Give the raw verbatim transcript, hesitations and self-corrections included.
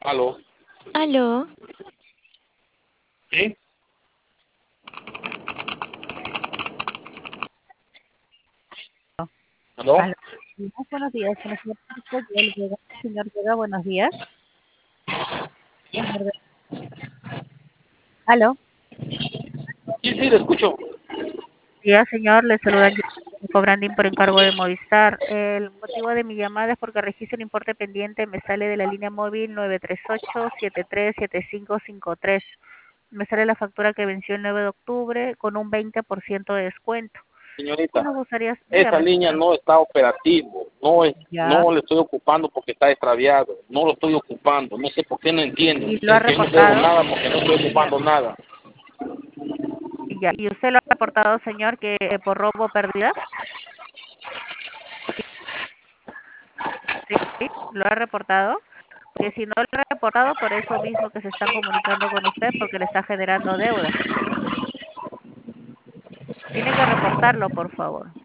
Aló. Aló, ¿Sí? ¿Aló? Aló. Buenos buenos días, con el señor Francisco Joel Vega. Señor Vega, buenos días. Señor Vega. Aló. Sí, sí, le escucho. Día, señor, le saludan Cobrandín por encargo de Movistar. El motivo de mi llamada es porque registro un importe pendiente, me sale de la línea móvil nueve tres ocho siete tres siete cinco cinco tres. Me sale la factura que venció el nueve de octubre con un veinte por ciento de descuento. Y Señorita, nos gustaría, esa dígame, línea señor. no está operativo. No es, Ya. no le estoy ocupando porque está extraviado. No lo estoy ocupando. No sé por qué no entiendo. Y lo ha Dice que no debo reportado. nada porque no estoy Ya. ocupando nada. Ya. ¿Y usted lo ha reportado, señor, que eh, por robo o pérdida? Sí, lo ha reportado. Que si no lo ha reportado, por eso mismo que se están comunicando con usted, porque le está generando deuda. Tiene que reportarlo, por favor.